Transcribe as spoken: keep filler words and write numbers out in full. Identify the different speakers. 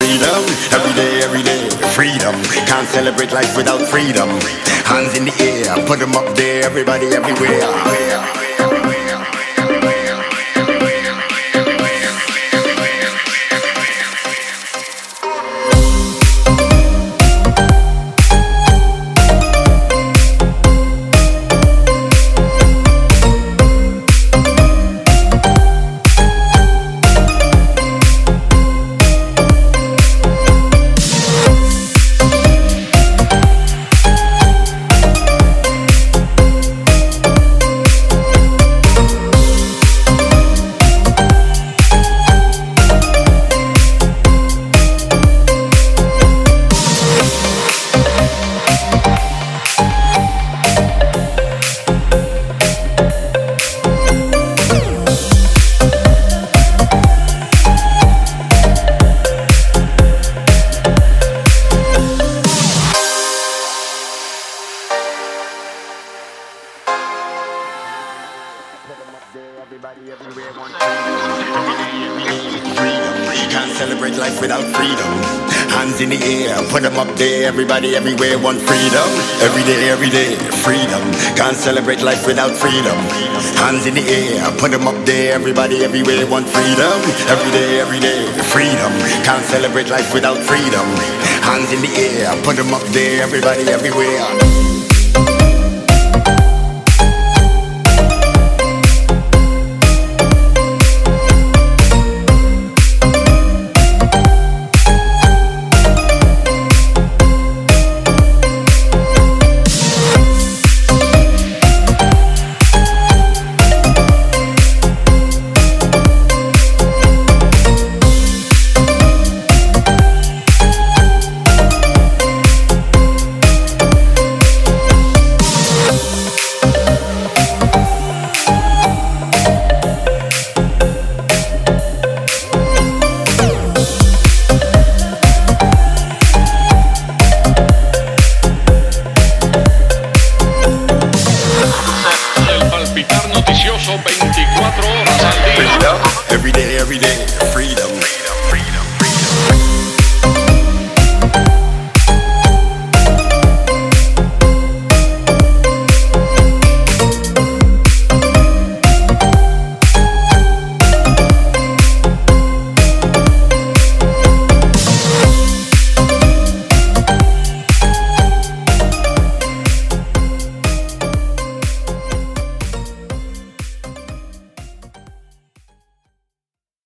Speaker 1: freedom. Every day, every day, freedom. Can't celebrate life without freedom. Hands in the air, put them up there, everybody, everywhere. Everybody everywhere wants freedom. Can't celebrate life without freedom. Hands in the air, put them up there. Everybody everywhere want freedom. Every day, every day, freedom. Can't celebrate life without freedom. Hands in the air, put them up there. Everybody everywhere want freedom. Every day, every day, freedom. Can't celebrate life without freedom. Hands in the air, put them up there. Everybody everywhere.